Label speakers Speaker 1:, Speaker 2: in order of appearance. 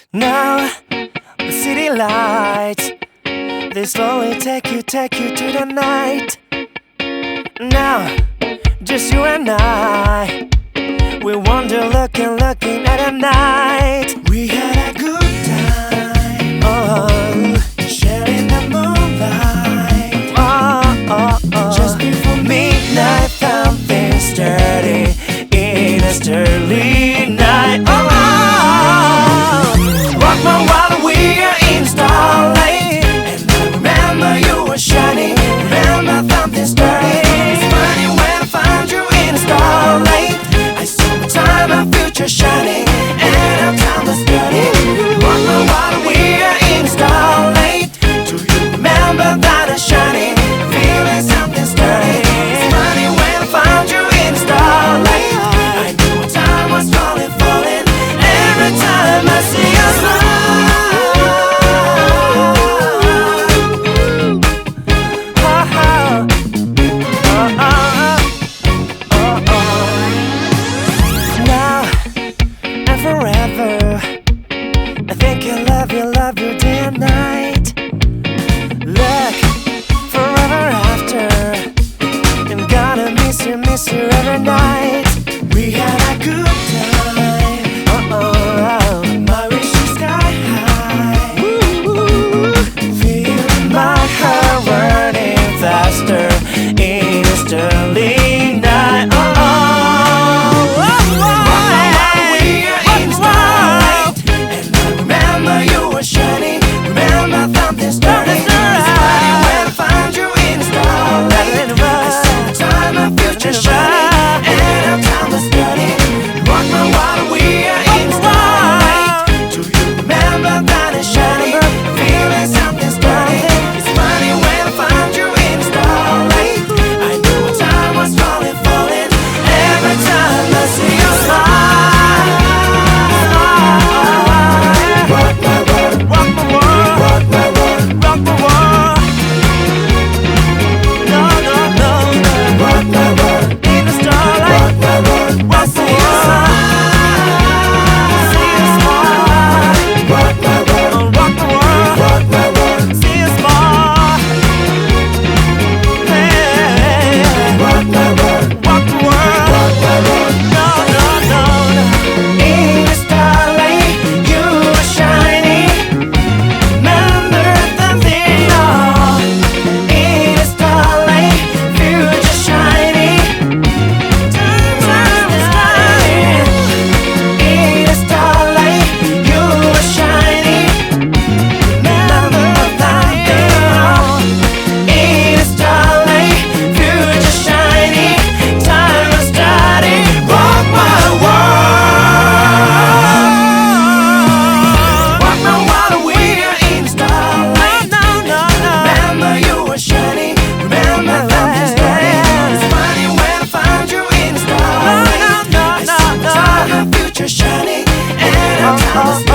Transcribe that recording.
Speaker 1: Now, the city lights, they slowly take you to the night. Now, just you and I, we wander looking at the night. We had a good time, oh, sharing the moonlight. Just before midnight, something sturdy in a sterling night. Rock my world, we are in starlight, and I remember you were shining. Remember something sturdy. It's funny when I found you in the starlight. I saw the time and future shining, and our time was sturdy. Rock my world, we are in starlight. Do you remember that I'm shining, feeling something sturdy? It's funny when I found you in the starlight. I knew time was falling every time I see your smile. Now and forever, I think I love you day and night. Look, forever after, I'm gonna miss you every night. We had a good time. My wish is sky high. Feel my heart running faster in a sterling night. We are in starlight, and I remember you were shining. Remember something sturdy. It's funny when I found you in starlight. I saw the time and future shining, and our time was sturdy. Rock my world, we are in starlight. Do you remember that it's shining, feeling something sturdy? It's funny when I found you in starlight. I knew time was falling every time I see your smile. Rock my world, rock my world, rock my world, rock my world. No, no, no, no. Rock my world in the starlight. Rock my world, rock my world. See you smile. Rock my world, rock my world, rock my world. See you smile. Hey, rock my world, rock my world, rock my world. No, no, no, no. In the starlight, you were shining. Remember something, oh. In the starlight, future shining. Time is flying. In the starlight, you were shining. Remember something, oh. In the starlight, future shining. Time is starting. Rock my world. Rock my world, we are in starlight. Remember you were shining. Remember something sturdy. It's funny when I found you in starlight. I saw the time and future shining, and our time was